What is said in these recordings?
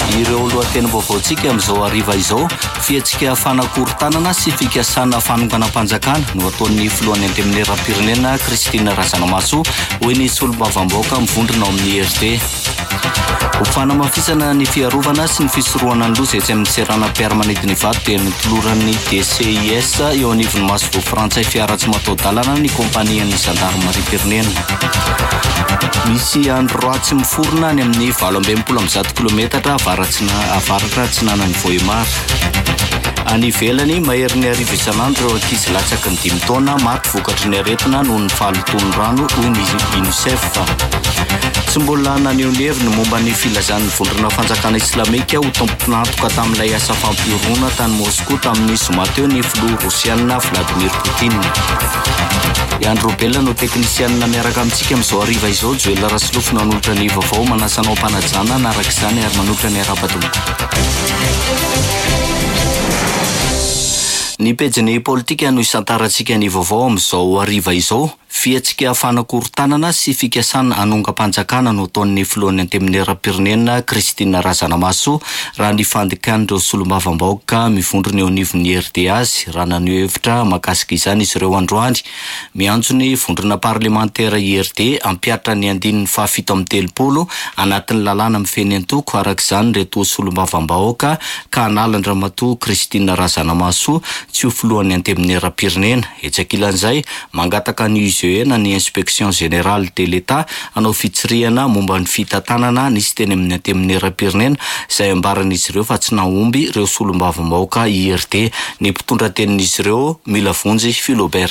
Ireo lohateny vaovaontsika amin'izao hariva izao, fietsika fanakorontanana sy fikasana fanonganam-panjakana no ataon'ny filohan'ny anteminera-pirenena Kristina Razanamaso hoy ny solombavambaoka mivondrona ao amin'ny RT. Ho fanamafisana ny fiarovana sy ny fisorohana ny loza etsy amin'ny serana permanenty ny vato dia nitoloran'ny DCIS eo anivon'ny Masvo Frantsay fiara tsy mataho-dalana ny kompanian'ny gendarmerie-pirenena. Misy andro ratsy miforona any amin'ny 720 kilometatra avaratra Tsinanan'ny Vohimar. Any ivelany mahery ny arivo isan'andro ireo ankizy latsaka ny 5 taona maty vokatry ny aretina noho ny fahalotoan'ny rano hoy ny UNICEF. Tsy mbola naneho ny heviny momba ny filazan'ny vondrona fanjakana islamika ho tompon'antoka tamin'ilay asa fampiorona tany Moscou tamin'ny zoma teo ny filoha Rosiana Vladimir Putin. Andro Bella no teknisianina miaraka amintsika amin'izao hariva izao. Joel Rasilofo nanolotra ny vaovao manasanao mpanajana anaraka izany ary manolotra ny ara-batomboka. Ny pejiny politika no isantarantsika ny vaovao amin'izao hariva izao. Fietsika fanakorontanana sy fikasana anonga-panjakana no ataon'ny filohan'ny anteminera-pirenena Kristina Razanamaso raha ny fandekan'ireo solombavambaoka mivondrona eo anivon'ny RT azy raha naneho hevitra mahakasika izany izy ireo androany. Miantso ny vondrona parlemantera IRD ampiatra ny andinin'ny 730 anatin'ny lalàna mifeny antoko araka izany reto solombavambaoka ka analan-dramatoa Kristina Razanamaso tsy ho filohan'ny anteminera-pirenena. Hetsakilan'izay mangataka ny na ny inspection générale de l'État anao fitsirihana momba ny fitantanana nisy teny amin'ny anteminera-pirenena izay ambaran'izy ireo fa tsy nahomby ireo solombavambaoka IRD. Ny mpitondra tenin'izy ireo mila vonjy Philobert.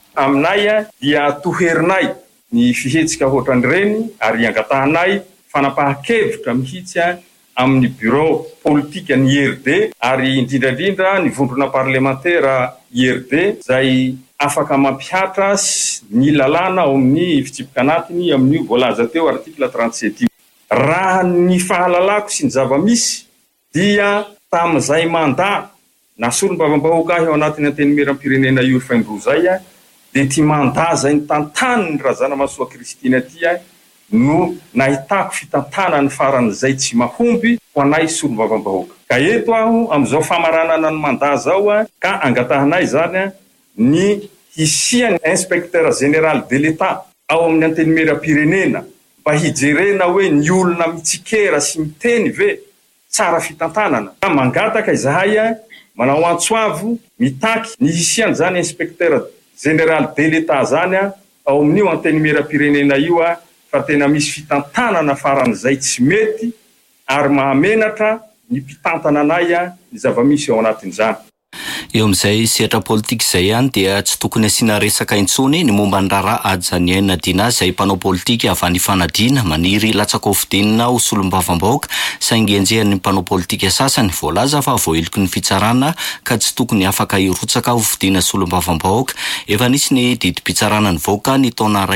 Aminay dia toherinay ny fihetsika ohatran'ireny ary angatahanay fanapahan-kevitra mihitsy amin'ny bureau politika ny IRD ary indrindrandrindra ny vondrona parlementaire IRD izay afaka mampihatra ny lalàna ao amin'ny fitsipika anatiny amin'ny voalaza teo artikla 37. Raha ny fahalalako sy ny zava-misy dia tamin'izay mandat na solombavambaoka eo anatin'ny anteminera-pirenena io faindro zay dia ty mandat zay nitantany ny Razanamaso Kristina ty no nahitako fitantana ny faran'izay tsy mahomby ho anay solombavambaoka. Ka eto aho amin'izao famaranana ny mandat zao ka angatahanay zany ny hisian'ny inspecteur général de l'État ao amin'ny anteminera-pirenena mba hijerena hoe ny olona mitsikera sy miteny ve tsara fitantanana. Ka mangataka izahay manao antsoavo mitaky ny hisiany zany inspecteur général de l'État zany ao amin'io anteminera-pirenena io fa tena misy fitantanana faran'izay tsy mety ary mahamenatra ny mpitantana anay ny zava-misy ao anatin'izany. Eo amin'izay sehatra politika izay ihany dia tsy tokony asiana resaka intsony ny momba ny raharaha Adjaniaina Dina izay mpanao politika avy any fanadina maniry latsaka hovidinina ho solombavambaoka saingy enjehan'ny mpanao politika sasany voalaza fa voaheloky ny fitsarana ka tsy tokony afaka hirotsaka hovidina solombavambaoka. Efa nisy ny didim-pitsarana nivoaka ny taona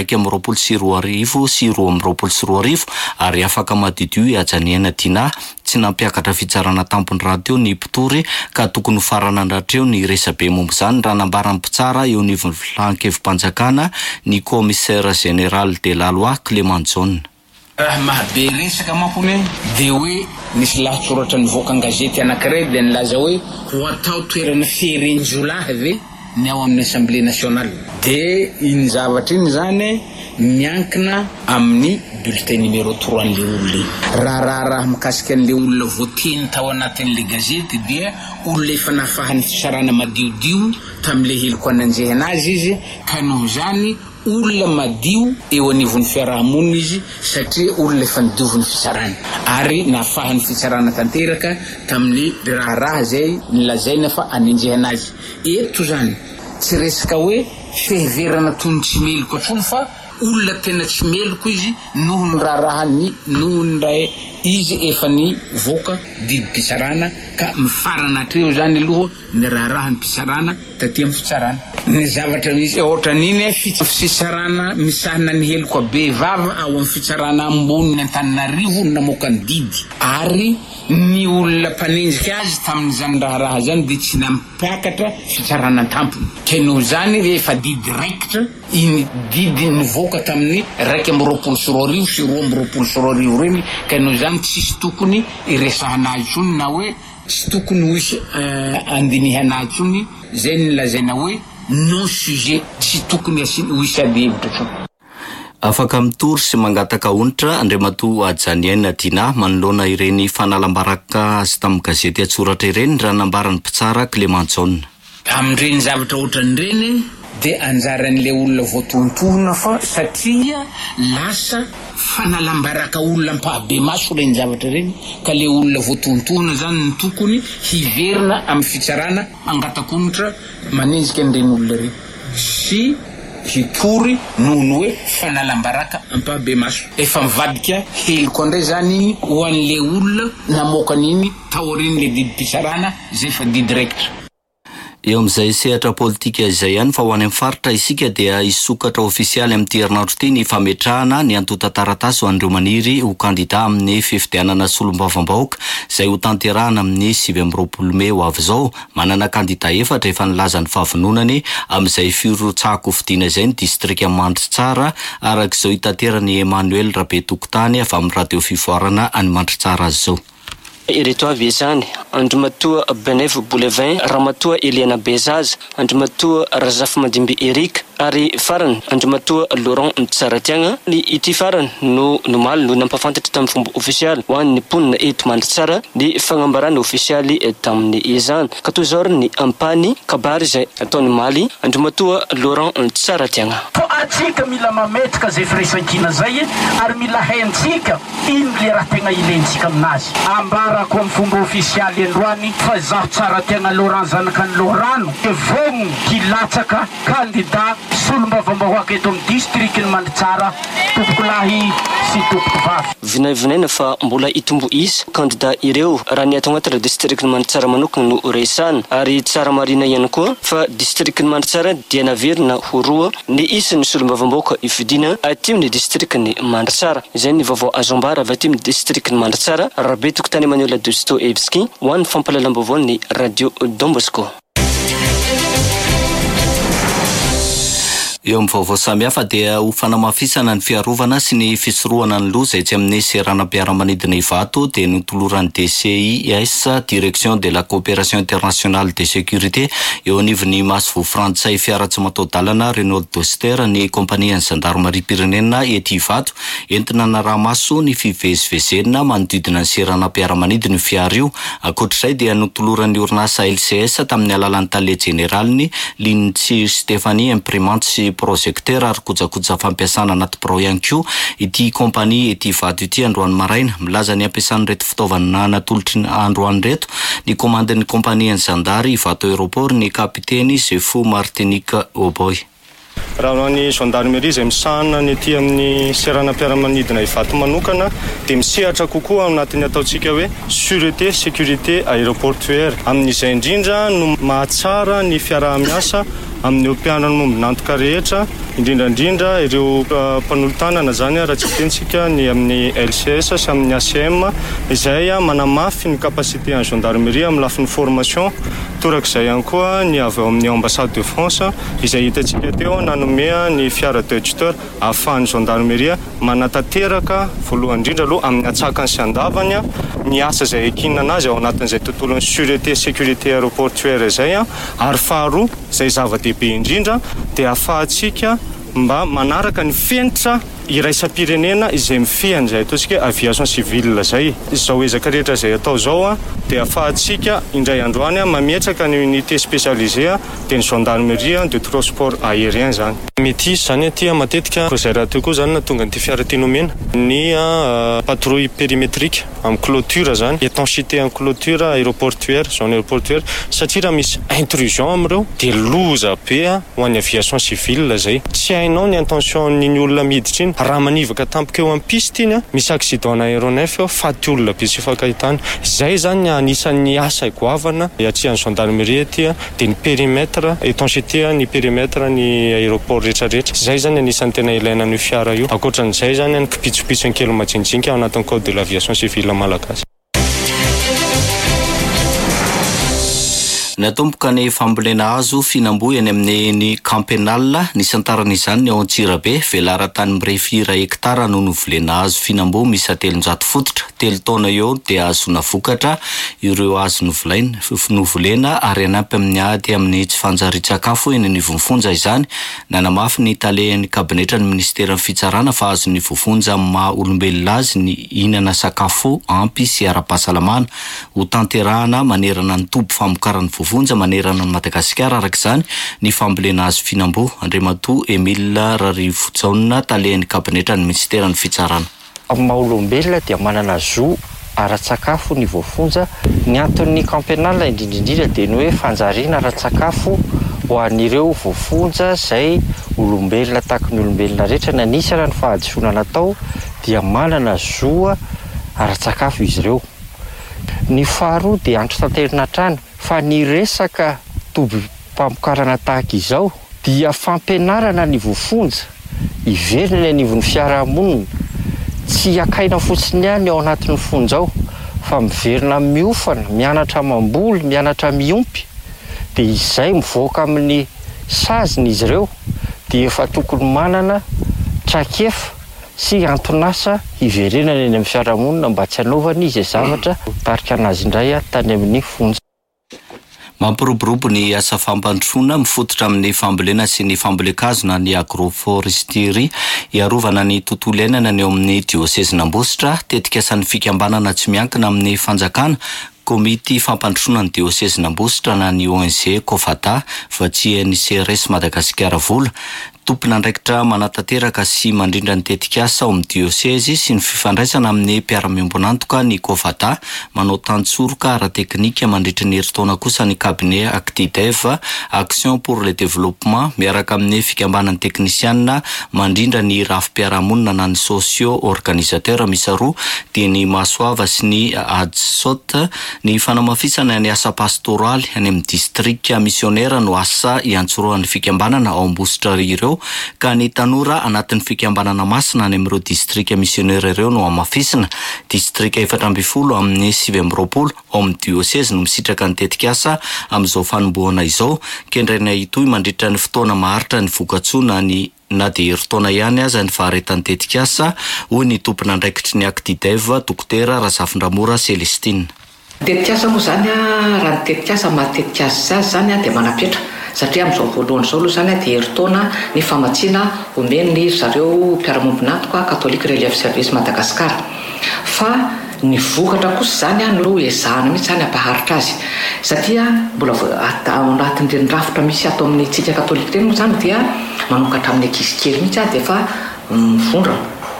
1.20 sy 2.20 ary afaka madidio i Adjaniaina Dina tsy nampiakatra fitsarana tampony raha teo ny mpitory ka tokony farana andratreo ny resabe momba izany raha nambaran'ny mpitsara eo anivon'ny filankevim-panjakana ny commissaire général de la loi Clément John. Raha mahabe resaka mampony dia hoe nisy lahatsoratra nivoaka an-gazety anankiray dia nilaza hoe ho atao toerana fiherenjolahy ve ny ao amin'ny Assemblée nationale. Dia iny zavatra iny zany miankina amin'ny bulletin numéro 3 an'le olona. Raha mikasika an'le olona voateny tao anatin'le gazety dia olona efa nafahany fisarana madiodio tamin'le heliko ananjehana azy izy ka noho zany olona madio eo anivon'ny fiarahamonina izy satria olona efa nidioviny fisarana ary nafahany fitsarana tanteraka tamin'ny raha zay nilazaina fa anenjehana azy. Eto zany tsy resaka hoe fiheverana toy ny tsy meliko atrony fa olona tena tsy meliko izy noho ny rahany noho ny ray izy efa ny voaka didim-pitsarana ka mifarana hatreo zany aloha ny rahany mpisarana taty amin'ny fitsarana. Ny zavatra misy ohatran'iny fitsarana misahana ny heliko be vava ao amin'ny fitsarana ambony ny Antananarivo namoaka ny didy ary ny olona mpanenjika azy tamin'izany raharaha zany dia tsy nampiakatra fitsarana tampony ke noho zany rehefa didy raikitra iny didy nivoaka tamin'ny 1.24 sy 2.24 reny ka noho zany tsisy tokony iresahana azy tsony na hoe tsy tokony hoisy andinihana azy tsony zay nilazaina hoe non sujet tsy tokony hoisy ady hevitra tsony. Afaka mitory sy mangataka onitra Andriamatoa Ajaniaina Dina manoloana ireny fanalambaraka azy tamin'ny gazety Antsoratra ireny raha nambaran'ny mpitsara Clément John. Amin'ireny zavatra ohatran'ireny dia anjaran'ilay olona voatontohina fa satria lasa fanalambaraka olona mpahabe maso ilay zavatra ireny ka ilay olona voatontohina zany ny tokony hiverina amin'ny fitsarana mangatak'onitra manenjika an'ireny olona ireny sy hitory noho ny hoe fanalambaraka ampahabe maso efa mivadika heliko andray zany ho an'ilay olona namoakan'iny taorin'ilay didim-pitsarana zay fa didy raikitra. Eo amin'izay sehatra politika izay ihany fa ho any amin'ny faritra isika dia isokatra ofisialy amin'ny herinandro ity ny fametrahana ny antota taratasy ho an'ireo maniry ho kandida amin'ny fifidianana solombavam-bahoaka izay ho tanterahana amin'ny 20 Mey ho avy izao. Manana kandida efatra efa nilaza ny fahavononany amin'izay firotsahako fidiana izay ny distrika Mandritsara arak'izao hitanterany Emmanuel Rabetokotany avy amin'ny radio fivoarana any Mandritsara azy izao. Ireto avy izany: Andrimatoa Benef Boulevin, Ramatoa Eliana Bezaz, Andrimatoa Razafy Madimby Eric, ary farany Andrimatoa Laurent Mtsaratiagna. Ny ity farany no nomaly no nampafantatra tamin'ny fomba ofisialy ho an'ny mponina eto Mandritsara ny fagnambarana ofisialy tamin'ny izany. Ka toy izao ny ampany kabary izay ataony maly Andrimatoa Laurent Mtsaratiagna. Atsika mila mametraka zay firaisankina zay ary mila haintsika ino le raha tegna ilentsika aminazy. Ambarako amin'ny fomba ofisialy androany fa zaho Tsaratiagna Laurent zanakany Laurano dia vonogno hilatsaka kandida solombavam-bahoaka eto amin'ny distrikiny Mandritsara, tompoko lahy sy tompoko vavy. Vinavinaina fa mbola itombo isa kandida ireo raha ny atao anaty distrikiny Mandritsara manokana no resana, ary tsara marina ihany koa fa distrikiny Mandritsara dia naverina ho roa ny isan'ny solombavam-bahoaka ifidiana aty amin'ny distrikiny Mandritsara. Izay ny vaovao azo ambara avy aty amin'ny distrikiny Mandritsara. Rabetokotany Emmanuel Dostoevski ho an'ny fampalalam-baovao ny radio Don Bosco. Eo amin'ny vaovao samihafa dia ho fanamafisana ny fiarovana sy ny fisorohana ny loza etsy amin'ny seranam-piaramanidina Ivato dia notoloran'ny DCIS, Direction de la Coopération Internationale de Sécurité, eo anivon'ny Masvo Frantsay fiara tsy mataho-dalana Renault Duster ny kompanian'ny Gendarmerie Pirenena ety Ivato entina naramaso ny fivezivezena manodidina ny seranam-piaramanidina io fiara io. Ankoatr'izay dia notoloran'ny orinasa LCS tamin'ny alalan'ny tale generaliny Lintsy Stéphanie imprimante sy projecteur ary kojakoja fampiasana anaty birao ihany koa ity kompania ety Ivato ity. Androany maraina milaza ny ampiasany reto fitaovana natolotry androany reto ny komandin'ny kompanian'ny Zandary Ivato Aéroport ny kapiteny Zefo Martinique Oboy. Raha ny gendarmerie izay misahana ny ety amin'ny seranam-piaramanidina Ivato manokana dia misehatra kokoa anatin'ny ataontsika hoe sûreté sécurité aéroportuaire. Amin'izay indrindra no mahatsara ny fiarah-miasa amin'ny mpianana mombonantoka rehetra, indrindrandrindra ireo mpanolotanana zany raha tsy tentsika ny amin'ny LCS sy amin'ny ACM izay manamafy ny kapasité en gendarmerie amin'ny lafin'ny formation. Torak'izay ihany koa ny avy ao amin'ny ambassade de France izay hitantsika teo nanome ny fiara détuteur ahafahan'ny gendarmerie manatanteraka voalohany indrindra aloha amin'ny atsakany sy andavany ny asa izay ekinina anazy ao anatin'izay tontolon'ny sûreté sécurité aéroportuaire izay, ary faharoa izay zava-dehibe indrindra dia ahafahantsika mba manaraka ny fenitra iraisam-pirenena izay mifehany izay ataontsika aviation civile zay. Izao ezaka rehetra izay atao zao dia ahafahantsika indray androany mametraka ny unité spécialisée dia ny gendarmerie de transport aérien zany. Mety zany aty matetika izay raha teo koa zany na tonga nyty fiara tenomena ny patrouille périmétrique amin'ny clôture zany, étanchéité en clôture aéroportuaire, zone aéroportuaire, satria raha misy intrusion amin'ireo dia loza be ho an'ny aviation civile zay. Tsy hainao ny intention ny olona miditra iny, raha manivaka tampoka eo amin'ny piste iny misy accident aéronef faty olona be sy fakahitana. Zay zany anisan'ny asa goavana atrehan'ny gendarmerie ety dia ny périmètre étanchéité, ny périmètre ny aéroport rehetrarehetra. Zay zany anisan'ny tena ilaina ny fiara io. Ankoatran'izay zany ny kipitsopitso kely majinijinika ao anatin'ny code de l'aviation civile malagasy. Natomboka ny fambolena hazo finamboy eny amin'ny Campenal ny santaran'izany ny ao Antsirabe velaran-tany mirefira hektara no novolena hazo finamboy misy 300 fototra 3 taona eo dia azona vokatra ireo hazo novolena ary anampy amin'ny ady amin'ny tsy fanjari-tsakafo eny ny vofonja izany nanamafy ny talehan'ny kabinetra ny ministeran'ny fitsarana fa azo ny vofonja maha olombelona azy ny hinana sakafo ampy sy ara-pahasalamana ho tanterahana manerana ny tobo famokarana vofonja manerana ny Madagasikara arak'izany ny fambolena hazo finamboy Andriamatoa Emile Rarivojaona talehan'ny kabinetra ny ministeran'ny fitsarana. Maha olombelona dia manana zo ara-tsakafo ny vofonja ny anton'ny Campenal indrindrindrindra dia ny hoe fanjariana ara-tsakafo ho an'ireo vofonja izay olombelona tahaka ny olombelona rehetra na nisy raha ny fahadisoana natao dia manana zo ara-tsakafo izy ireo. Ny faharoa dia andro tanterina hatrany fa ny resaka tobi-pamokarana tahaka izao dia fampianarana ny vofonja iverina ny anivon'ny fiarahamonina tsy akaina fotsiny ihany ao anatin'ny fonjao fa miverina miofana mianatra mamboly mianatra miompy dia izay mivoaka amin'ny saziny izy ireo dia efa tokony manana traikefa sy antonasa iverenana eny amin'ny fiarahamonina mba tsy hanaovana izay zavatra tarika anazy indray tany amin'ny fonja. Mampiroborobo ny asa fampandrosoana mifototra amin'ny fambolena sy ny fambolekazona ny agroforesterie iarovana ny tontolo iainana ny eo amin'ny diosezyn'Ambositra tetika asan'ny fikambanana tsy miankina amin'ny fanjakana komity fampandrosoana ny diosezyn'Ambositra na ny ONG Kofata vatsian'ny CRS Madagasikara vola tompon'andraikitra manatanteraka sy mandrindra ny tetika asa ao amin'ny dioseze sy ny fifandraisana amin'ny mpiara-miombonantoka ny Kofata manao tantsoroka ara-teknika mandritra ny herintaona kosa ny cabinet Actidev Action pour le Développement miaraka amin'ny fikambanan'ny teknisianina mandrindra ny rafi-piarahamonina na ny socio-organisateur misy roa dia ny Masoava sy ny Adsot ny fanamafisana ny asa pastoraly any amin'ny distrika missionnaire no asa iantsoroan'ny fikambanana ao Ambositra ireo ka ny tanora anatin'ny fikambanana masina any amin'ireo distrika missionnaire ireo no amafisina distrika 420 amin'ny 720 ao amin'ny diocese no misitraka ny tetika asa amin'izao fanombohana izao kendraina itoy mandritra ny fotoana maharitra ny vokatsona ny na dia herintaona ihany aza ny faharetan'ny tetika asa hoy ny tompon'andraikitry ny Actidev dokotera Razafindramora Celestine. Tetikasa moa zany raha ny tetikasa matetikasa zany dia manapetra satria amin'izao voalohany izao aloha zany dia herintaona ny famatsiana omeny zareo mpiara-miombonantoka Catholique Relief Service Madagasikara fa ny vokatra kosa zany no ezahana mihitsy zany ampaharitra azy satria mbola ao anatin'ireny rafitra misy ato amin'ny tsika katolika ireny moa zany dia manokatra amin'ny ankizy kely mihitsy dia fa mivondra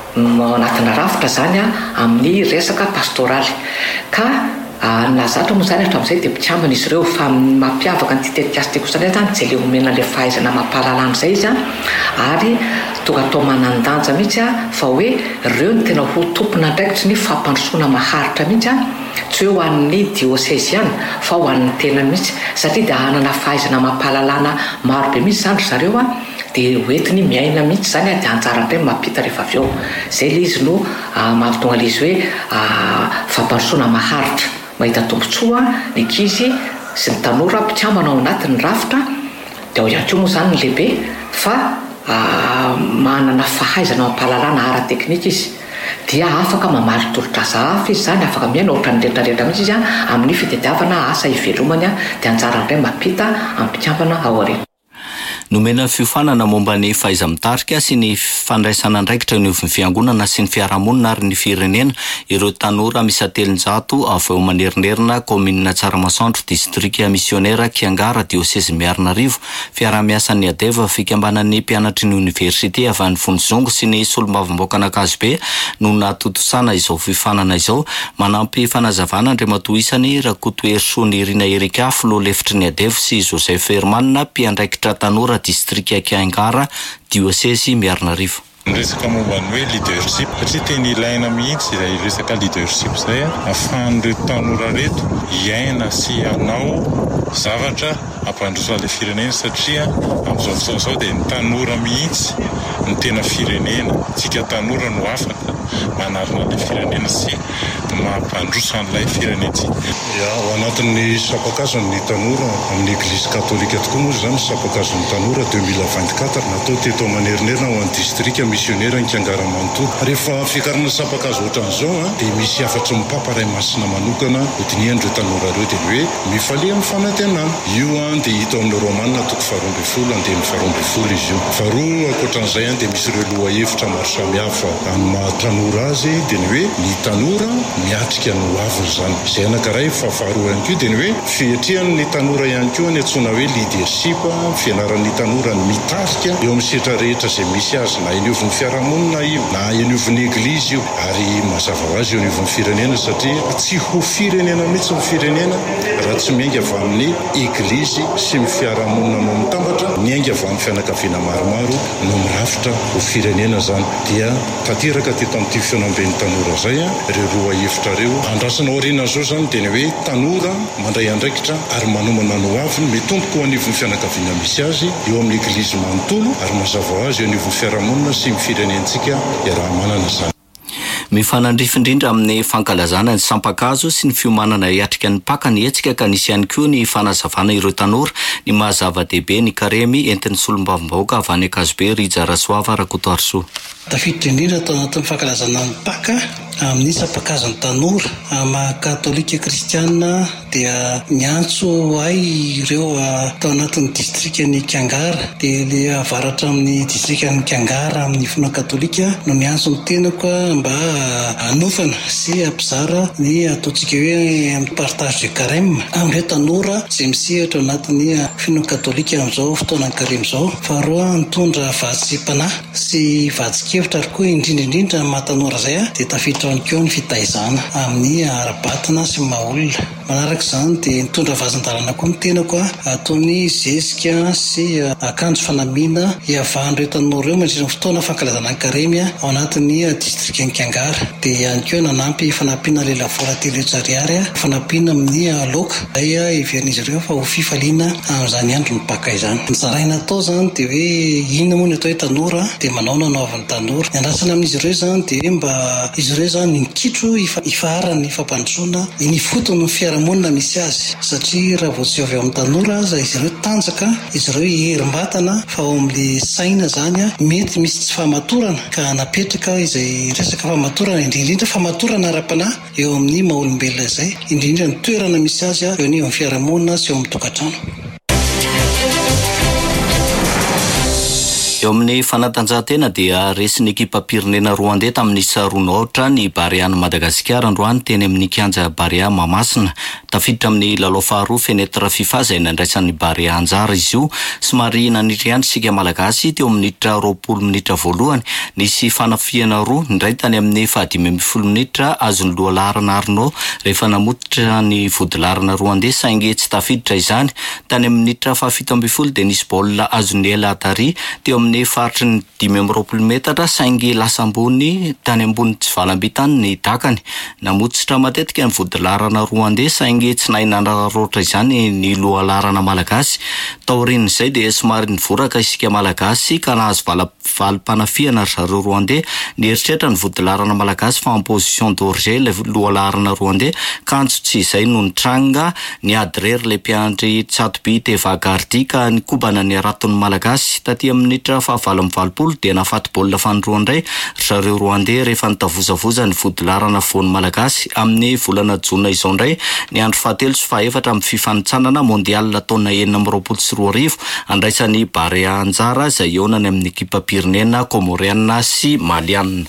anatina rafitra zany amin'ny resaka pastoraly ka nazatra moa zany hatramin'izay dia mpitsambana izy ireo fa mampiavaka ny tetikasa ty kosa zany tsy le omena le fahaizana mampahalalana izay izy ary tonga atao manan-danja mihitsy fa hoe ireo ny tena ho tompon'andraikitry ny fampandrosoana maharitra mihitsy tsy hoe ho an'ny dioseze ihany fa ho an'ny tena mihitsy satria dia hanana fahaizana mampahalalana maro be mihitsy zany zareo dia hoentiny miaina mihitsy zany dia anjarandray mampita rehefa avy eo zay le izy no mampitonga le izy hoe fampandrosoana maharitra mahita tombotsoa ny ankizy sy ny tanora mpitsambana ao anatin'ny rafitra dia ao ihany koa moa zany ny lehibe fa manana fahaizana mampahalalana ara-teknika izy dia afaka mamaly tolotr'asa hafa izy zany afaka miaina ohatran'ny rehetrarehetra mihitsy izy amin'ny fitadiavana asa ivelomany dia anjarandray mampita amin'ny mpitsambana ao aoriana. Nomena fiofanana momba ny fahaiza-mitarika sy ny fandraisana andraikitra ny fiangonana sy ny fiarahamonina ary ny firenena ireo tanora misy 300 avy eo manerinerina komina Tsaramasoandro distrika missionnaire Kiangara diocese Miarinarivo fiaraha-miasan'ny Adeva fikambanan'ny mpianatry ny université avy any Vonizongo sy ny solombavam-baoaka an'Ankazobe no natotosana izao fiofanana izao manampy fanazavana Andriamatoa isany Rakotoerisony Irina Erika filoha lefitry ny Adeva sy Joseph Hermanina mpiandraikitra tanora distrika Kiangara diocese Miarinarivo. Resaka momba ny hoe leadership satria tena ilaina mihitsy ilay resaka leadership izay ahafahan'ireo tanora reto iaina sy hanao zavatra hampandroso an'ilay firenena satria amin'izao fotoana izao dia ny tanora mihitsy ny tena firenena tsika tanora no afaka manarina ilay firenena sy mampandrosa an'ilay firenentsika. Ao anatin'ny sapakazon'ny tanora amin'ny Eglise Katolika tokoa moa zany sapakazon'ny tanora 2024 natao teto Manerinerina ho an'ny distrika misionera ny Kiangaramanontolo. Rehefa fikarana sapakazo ohatran'izao dia misy afatry mipapa ray masina manokana hodinian'ireo tanora ireo dia hoe mifalia amin'ny fanantenana. Io dia hita amin'ny Romanina toko 12 andemy 12 izy io. Faharoa ankoatran'izay dia misy ireo loha hevitra maro samihafa amin'ny mahatanora azy dia ny hoe ny tanora miatrika ny hoaviny zany. Izay anankiray faharoa ihany koa dia ny hoe fihetrihan'ny tanora ihany koa ny antsoina hoe leadership, fianaran'ny tanora ny mitarika eo amin'ny setra rehetra izay misy azy, na eniovon'ny fiarahamonina io na eniovon'ny eglizy io, ary mazava ho azy eo eniovon'ny firenena satria tsy ho firenena mihitsy ny firenena raha tsy miainga avy amin'ny eglizy sy ny fiarahamonina no mitambatra, miainga avy amin'ny fianakaviana maromaro no mirafitra ho firenena zany. Dia tanteraka teto amin'ity fianamben'ny tanora zay ireo roa hevitra ireo andrasana aorianan'izao zany dia ny hoe tanora mandray andraikitra ary manomana ny hoaviny mitomboka ho anivon'ny fianakaviana misy azy eo amin'ny eglizy manontolo, ary mazava ho azy eo anivon'ny fiarahamonina sy ny firenentsika iaraha-manana zany. Mifanandrify indrindra amin'ny fankalazana ny sampakazo sy ny fiomanana hiatrika ny paka ny hetsika ka nisy ihany koa ny fanazavana ireo tanora ny mahazava-dehibe ny karemy entin'ny solombavambahoaka avy any Akazobe Rija Rasoava Rakotoarso. Tafiditra indrindra tao anatin'ny fankalazana ny paka amin'ny sampakazon'ny tanora maha-katolika kristianina dia miantso ay ireo tao anatin'ny distrikany Kiangara, dia le avaratra amin'ny distrikany Kiangara amin'ny finoana katolika no miantso ny tenako mba anofana sy ampizara ny ataontsika hoe amin'ny partage de carême amin'ireo tanora izay misehatra anatin'ny finoana katolika amin'izao fotoanany carême izao. Faharoa mitondra vatsy-panahy sy vatsikevitra ary koa indrindraindrindra mahatanora zay dia tafiditra ihany koa ny fitaizana amin'ny ara-batana sy maha-olona. Manaraka izany dia nitondra vazan-dalana koa ny tenako ataony zezika sy akanjo fanamiana hiavahan'ireo tanora ireo mandritra ny fotoana fankalazana ny karemy ao anatin'ny distrikany Kiangara. Dia ihany koa nanampy fanampiana lelavola telo hetsy fanampiana amin'ny laoka ay iverin'izy ireo fa ho fifaliana amin'izany andro ny paka izany. Ny zaraina atao zany dia hoe inona moa ny atao hoe tanora dia manao nanaovan'ny tanora. Ny andrasana amin'izy ireo zany dia mba izy ireo zany mikitro ifaharany fampandrosoana ny fotony ny fiarahamonina misy azy, satria raha vao tsy avy amin'ny tanora aza izy ireo tanjaka, izy ireo herim-batana fa ao amin'ny saina zany mety misy tsy fahamatorana ka napetraka izay resaka fahamatorana indrindra fahamatorana ara-panahy eo amin'ny maha-olombelona izay, indrindra ny toerana misy azy eo amin'ny fiarahamonina sy eo amin'ny tokantrano. Eo amin'ny fanatanjahantena dia resin'ny ekipa pirenena Rwandais tamin'ny saronaotra ny Barea Madagasikara androany teny amin'ny kianja Barea Mahamasina. Tafiditra amin'ny lalao faharoa fenetra FIFA izay nandraisan'ny Barea anjara izy io. Somary nanitry andro isika malagasy teo amin'ny minitra 20 minitra voalohany. Nisy fanafiana roa, ny iray tany amin'ny 15 minitra azon'ny lohalarana Arnaud rehefa namototra ny vodilarana Rwandais saingy tsy tafiditra izany. Tany amin'ny minitra 17 dia nisy baolina azon'ny Ela Atari teo amin'ny faritry ny 5 metatra saingy lasa ambony tany ambony tsy valam-bitany ny dakany. Namotsitra matetika ny vodilarana Rwandais saingy tsy nahinandraroatra izany ny lohalarana malagasy. Taorin'izay dia somary nivoraka isika malagasy ka nahazo valim-panafiana zareo Rwandais. Nieritreritra ny vodilarana malagasy fa en position d'orger ilay lohalarana Rwandais, kanjo tsy izay no nitranga ny adrery le mpiandry Tsadoby Tevagardy ka nikobana ny araton'ny malagasy. Taty amin'ny minitra 20 dia nafaty baolina fanoroandray zareo Rwandais rehefa nitavozavoza ny vodilarana voan'ny malagasy amin'ny volana jona izao indray ny andro 7 sy 4 amin'ny fifanitsanana mondial taona 2024 andraisan'ny Barea anjara izay eonany amin'ny ekipa pirenena Komoriana sy Maliana.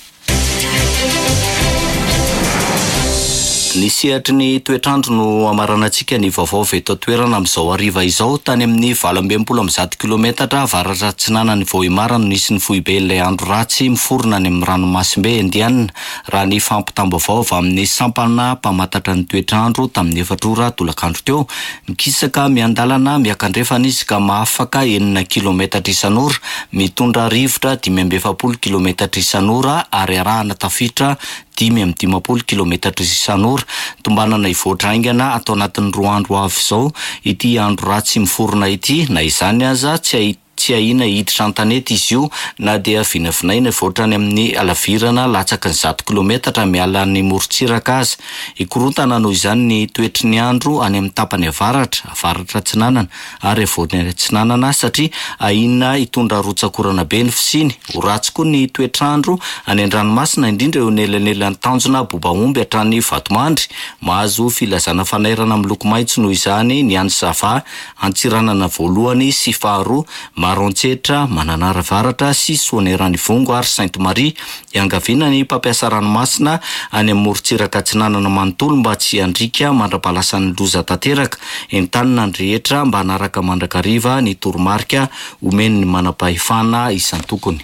Ny sehatry ny toetrandro no amaranantsika ny vaovao eto toerana amin'izao hariva izao. Tany amin'ny 20 kilometatra avaratra atsinana ny Vohimara no nisy ny foibe ilay andro ratsy miforona ny amin'ny ranomasimbe Indiana. Raha ny fampitam-baovao avy amin'ny sampana mpamantatra ny toetrandro tamin'ny 4 ora tolakandro teo, mikisaka miandalana miakandrefana izy ka mahafaka 9 kilometatra isan'ora, mitondra rivotra 520 kilometatra isan'ora ary arahana tafiditra 550 kilometatra isan'ora. Tombanana ivoatra aingana atao anatin'ny 2 andro avy izao ity andro ratsy miforona ity, na izany aza tsy tsy ahina hiditra an-tanety izy io na dia vinavinaina voatrany amin'ny alavirana latsaka ny 100 kilometatra miala ny morontsiraka azy. Ikorontana noho izany ny toetry ny andro any amin'ny tapany avaratra Tsinanana ary voany Tsinanana satria ahina hitondra rotsakorana be ny fisiny. Ho ratsy koa ny toetrandro any an-dranomasina indrindra eo anelanelan'ny tanjona Bobaomby hatrany Vatomandry. Mahazo filazana fanairana miloko maitso noho izany ny Antsava Antsiranana voalohany sy faharoa, Maroantsetra, Mananaravaratra sy Soaneranivongo ary Sainte-Marie. Iangaviana ny mpampiasa ranomasina any amin'ny morontsiraka Tsinanana manontolo mba tsy handrika mandrapalasan'ny loza tanteraka. Entanina ny rehetra mba hanaraka mandrakariva ny toromarika omeny ny manam-pahefana isan-tokony.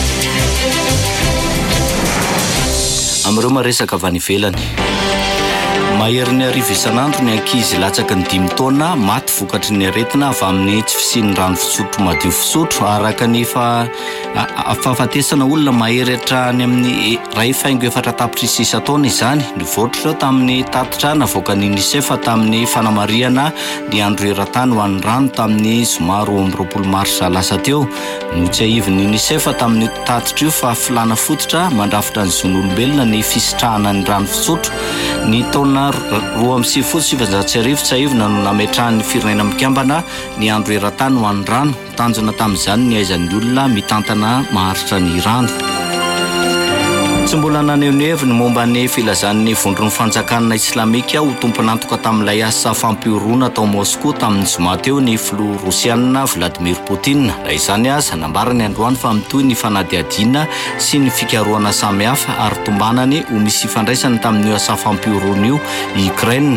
Amin'ireo maresaka avy any ivelany. Mahery ny arivo isan'andro ny ankizy latsaka ny 5 taona maty vokatry ny aretina avy amin'ny tsy fisian'ny rano fisotro madio fisotro. Araka ny fahafatesana olona mahery hatrany amin'ny 2.4 tapitrisa isa-taona izany. Nivoatra tamin'ny tatitra navoaka ny UNICEF tamin'ny fanamariana ny andro eran-tany ho an'ny rano tamin'ny zoma 20 Marsa lasa teo. No tsy ahivon'ny UNICEF tamin'ny tatitra io fa filana fototra mandrafitra ny zon'olombelona ny fisitrahana ny rano fisotro. Ny taona 2017 tsy ahivona no nametrahan'ny firenena mikambana ny andro eran-tany ho an'ny rano. Tanjona tamin'izany ny aizan'ny olona mitantana maharitra ny rano. Tsy mbola naneho-heviny ny momba ny filazan'ny vondron'ny fanjakana islamika ho tompon'antoka tamin'ilay asa fampioroana tao Moscou tamin'ny zoma teo ny filoha Rosiana Vladimir Poutine. Izany aza nambarany androany fa mitohy ny fanadihadiana sy ny fikarohana samihafa ary tombanany ho misy ifandraisany tamin'io asa fampioroana io Ukraine.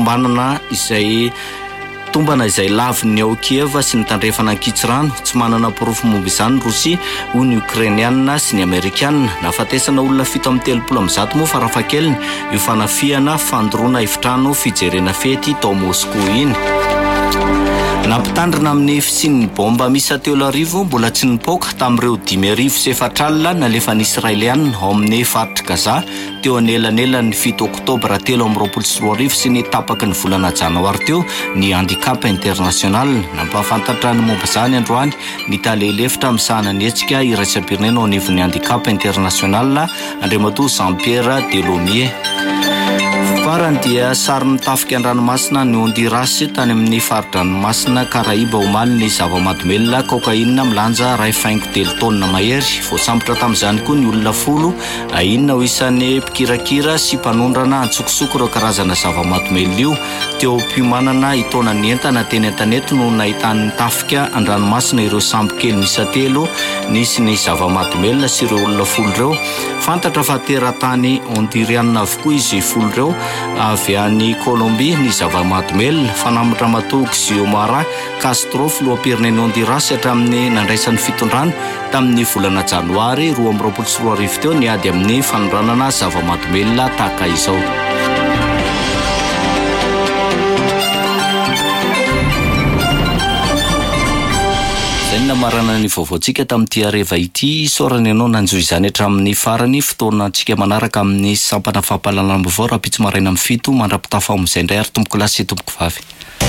Tombana izay lavin'ny ao Kiev sy ny tandrefana ankitsirano. Tsy manana porofo momba izany Rosia ho ny Ukrainianina sy ny Amerikanina. Nafatesana olona 730 moa farafahakeliny io fanafiana fandoroana efitrano fijerena fety tao Moscou iny. Nampitandrina amin'ny fisin'ny bomba misy teo arivo mbola tsy nipoaka tamin'ireo 5,4 nalefan'ny Israelianina ao amin'ny faritra Gaza teo anelanelan'ny 7 Oktobra 2023 sy ny tapaky ny volana Janoary teo ny handicap international. Nampahafantatra ny momba izany androany ny talelefitra misahana ny hetsika iraisam-pirenena ao anivon'ny handicap international Andriamatoa Jean-Pierre Delomier. Farany dia sary mitafika an-dranomasina ny Honduras tany amin'ny farin-dranomasina Karaiba omaly ny zava-mahadomelona kokaina milanja 2.5 taona mahery. Voasambotra tamin'izany koa ny olona 10 ahina ho isan'ny mpikirakira sy mpanondrana antsokosoko ireo karazana zava-mahadomelona io. Teo am-piomanana hitaonany entana teny an-tanety no nahitan'ny tafika an-dranomasina ireo sambo kely misa 3 nisy ny zava-mahadomelona sy ireo olona 10 ireo. Fantatra fa teratany Honduriana avokoa izy 10 ireo. Avy any Colombie ny zava-mahadomelona fanamatra matoko Xiomara Castro filoham-pirenena Honduras hatramin'ny nandraisan'ny fitondrana tamin'ny volana Janoary 2023 teo ny ady amin'ny fanondranana zava-mahadomelona tahaka izao. Namarana ny vaovaontsika tamin'ity areva ity sorany ianao nanjo izany hatramin'ny farany fotoana antsika manaraka amin'ny sampana fahampalalana vaovao raha pitsy maraina amin'ny 7 mandrapitafa amin'izay indray ary tomboko lasy tomboko vavy.